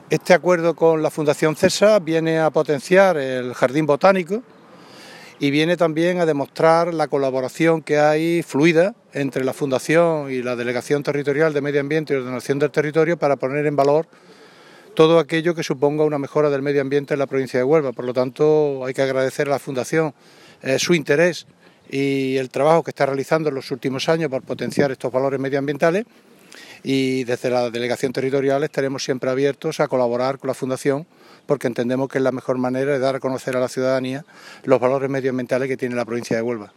Este acuerdo con la Fundación CESA viene a potenciar el jardín botánico y viene también a demostrar la colaboración que hay fluida entre la Fundación y la Delegación Territorial de Medio Ambiente y Ordenación del Territorio para poner en valor todo aquello que suponga una mejora del medio ambiente en la provincia de Huelva. Por lo tanto, hay que agradecer a la Fundación su interés y el trabajo que está realizando en los últimos años por potenciar estos valores medioambientales, y desde la Delegación Territorial estaremos siempre abiertos a colaborar con la Fundación porque entendemos que es la mejor manera de dar a conocer a la ciudadanía los valores medioambientales que tiene la provincia de Huelva.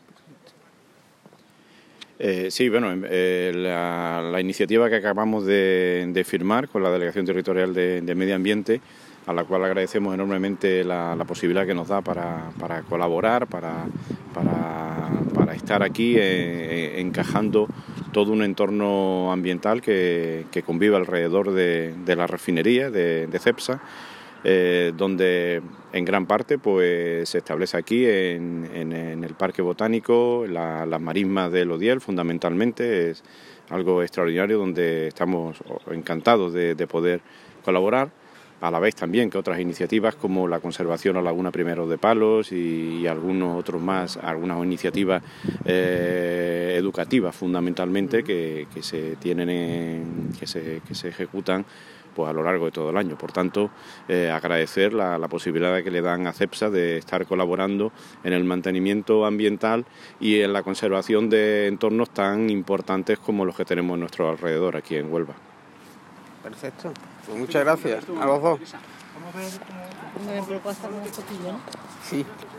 Sí, bueno, la iniciativa que acabamos de firmar con la Delegación Territorial de Medio Ambiente, a la cual agradecemos enormemente la posibilidad que nos da para colaborar, para estar aquí encajando todo un entorno ambiental que convive alrededor de la refinería de CEPSA, donde en gran parte pues se establece aquí en el Parque Botánico, las marismas del Odiel fundamentalmente. Es algo extraordinario donde estamos encantados de poder colaborar, a la vez también que otras iniciativas como la conservación a Laguna Primero de Palos y algunos otros más, algunas iniciativas educativas fundamentalmente que se tienen que se ejecutan pues a lo largo de todo el año. Por tanto, agradecer la posibilidad que le dan a CEPSA de estar colaborando en el mantenimiento ambiental y en la conservación de entornos tan importantes como los que tenemos a nuestro alrededor aquí en Huelva. Perfecto, pues muchas gracias a los dos. Vamos a ver cómo me propuesta un poquillo, ¿no? Sí.